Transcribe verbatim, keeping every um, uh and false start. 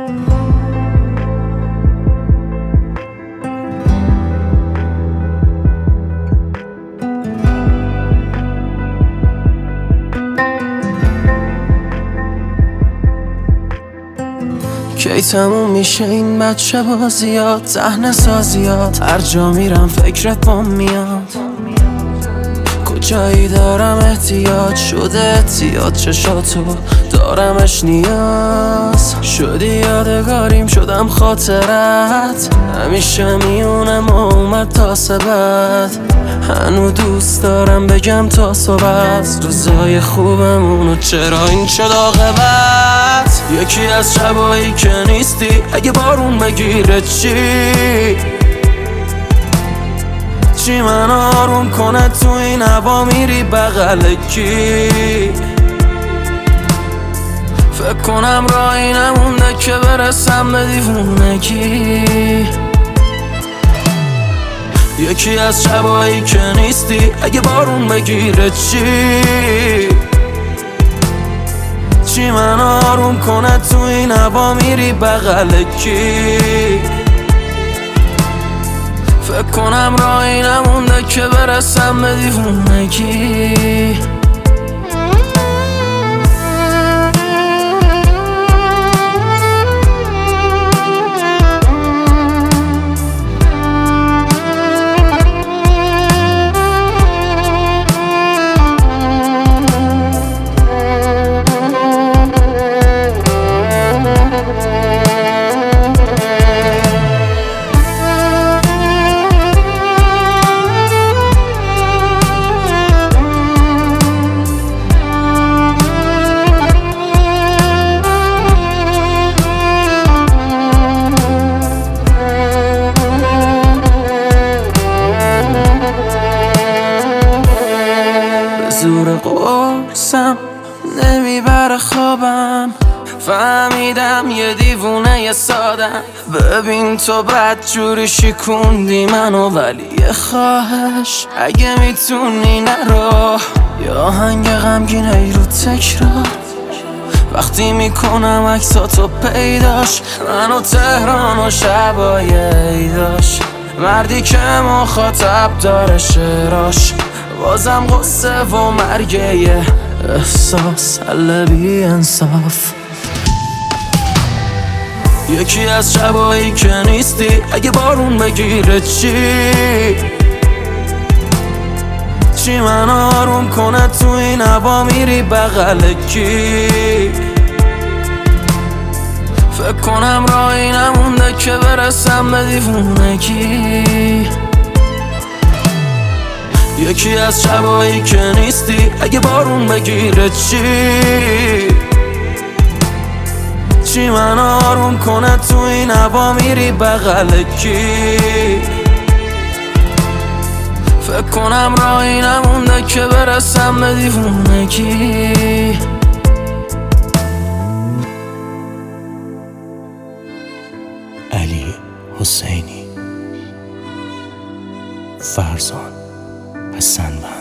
کی تموم میشه این بچه بازیات، صحنه سازیات، هر جا میرم فکرت بام میاد. کجایی دارم احتیاج شده احتیاط، چشاتو دارمش نیاز. شدی یادگاریم شدم خاطرت، همیشه میونم اومد تا سبت. هنو دوست دارم بگم تا صبح روزای خوبمونو چرا این شد عاقبت. یکی از شبایی که نیستی اگه بارون بگیره چی؟ چی من آروم کنه تو این هوا میری بغل کی؟ فکر کنم راهی نمونده که برسم به دیوونگی. یکی از شبایی که نیستی اگه بارون بگیره چی؟ چی من آروم کنه تو این هوا میری بغل کی؟ فکر کنم راهی نمونده که برسم به دیوونگی. زور قرصم نمیبره خوابم، فهمیدم یه دیوونه یه سادم. ببین تو بدجوری شکوندی منو، ولی یه خواهش اگه میتونی نرو. یا آهنگ غمگین ای رو تکرار وقتی میکنم عکساتو پیداش. منو تهران و شبای عیداش، مردی که مخاطب داره شعراش. بازم غصه و مرگه یه احساس، حل بی انصاف. یکی از شبایی که نیستی اگه بارون بگیره چی؟ چی من آروم کنه تو این هوا میری بغل کی؟ فکر کنم راهی نمونده که برسم به دیوونگی. یکی از شبایی که نیستی اگه بارون بگیره چی؟ چی من آروم کنه تو این هوا میری بغل کی؟ فکر کنم راهی نمونده که برسم به دیوونگی. علی حسینی، فرزان پسندم.